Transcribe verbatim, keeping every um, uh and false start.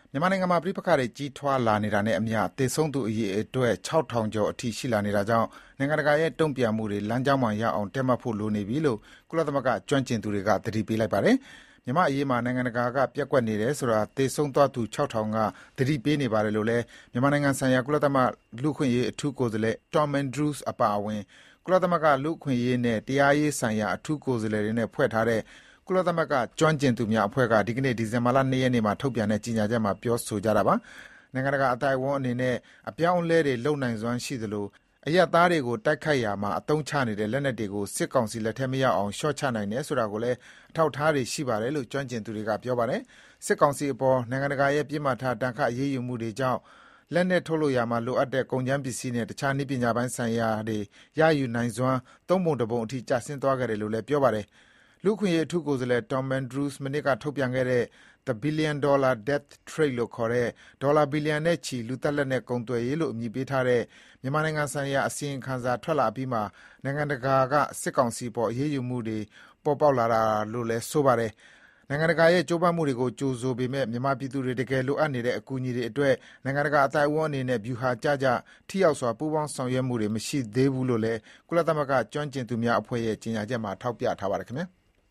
မြန်မာနိုင်ငံမှာပဋိပက္ခတွေကြီးထွားလာနေတာနဲ့အမျှသေဆုံးသူအရေအတွက် ခြောက်ထောင်ကျော်အထိရှိလာနေတာကြောင့်နိုင်ငံတကာရဲ့တုံ့ပြန်မှုတွေလမ်းကြောင်းမှန်ရအောင်တည့်မတ်ဖို့လိုနေပြီလို့ကုလသမဂ္ဂကျွမ်းကျင်သူတွေကသတိပေးလိုက်ပါတယ်။မြန်မာ့အရေးမှာနိုင်ငံတကာကပျက်ကွက်နေတယ်ဆိုတာသေဆုံးသွားသူ ခြောက်ထောင်ကသတိပေးနေပါတယ်လို့လည်းမြန်မာနိုင်ငံဆိုင်ရာကုလသမဂ္ဂလူ့အခွင့်အရေးအထူးကိုယ်စားလှယ် Tom Andrews အပါအဝင်ကုလသမဂ္ဂလူ့အခွင့်အရေးနဲ့တရားရေးဆိုင်ရာအထူးကိုယ်စားလှယ်တွေနဲ့ဖွဲ့ထားတဲ့ကုလသမဂ္ဂကျွမ်းကျင်သူများအဖွဲ့ကဒီကနေ့ဒီဇင်ဘာလ၂ရက်နေ့မှာထုတ်ပြန်တဲ့ကြေညာချက်မှာပြောဆိုကြတာပါ။နိုင်ငံတကာအသိုက်အဝန်းအနေနဲ့အပြောင်းအလဲတွေလုပ်နိုင်စွမ်းရှိသလိုအရပ်သားတွေကိုတိုက်ခိုက်ရာမှာအသုံးချနေတဲ့လက်နက်တွေကိုစစ်ကောင်စီလက်ထဲမရောက်အောင်ရှော့ချနိုင်တယ်ဆိုတာကိုလည်းအထောက်အထားတွေရှိပါတယ်လို့ကျွမ်းကျင်သူတွေကပြောပါတယ်။စစ်ကောင်စီအပေါ်နိုင်ငံတကာရဲ့ပြစ်မှတ်ထားတန်ခတ်အရေးယူမှုတွေကြောင့်လက်နက်ထုတ်လုပ်ရာမှာလိုအပ်တဲ့ကုန်ကျန်းပစ္စည်းနဲ့တခြားနည်းပညာပိုင်းဆိုင်ရာတွေရယူနိုင်စွမ်းသုံးပုံတစ်ပုံအထိကျဆင်းသွားခဲ့တယ်လို့လည်းပြောပါတယ်။လူ့အခွင့်အရေးအထူးကိုယ်စားလှယ် Tom Andrews မနေ့ကထုတ်ပြန်ခဲ့တဲ့ The Billion Dollar Death Trade လို့ခေါ်တဲ့ဒေါ်လာဘီလီယံနဲ့ချီလူသတ်လက်နက်ကုန်သွယ်ရေးလို့အမည်ပေးထားတဲ့မြန်မာနိုင်ငံဆိုင်ရာအစီရင်ခံစာထွက်လာအပြီးမှာနိုင်ငံတကာကစစ်ကောင်စီအပေါ်အရေးယူမှုတွေပေါ်ပေါက်လာတာလို့လည်းဆိုပါတယ်။နိုင်ငံတကာရဲ့ကြိုးပမ်းမှုတွေကိုကြိုဆိုပေမဲ့မြန်မာပြည်သူတွေတကယ်လိုအပ်နေတဲ့အကူအညီတွေအတွက်နိုင်ငံတကာအသိုက်အဝန်းအနေနဲ့ဗျူဟာကျကျထိရောက်စွာပူးပေါင်းဆောင်ရွက်မှုတွေမရှိသေးဘူးလို့လည်းကုလသမဂ္ဂကျွမ်းကျင်သူများအဖွဲ့ရဲ့ကြေညာချက်မှာထောက်ပြထားပါတယ်ခင်ဗျာ။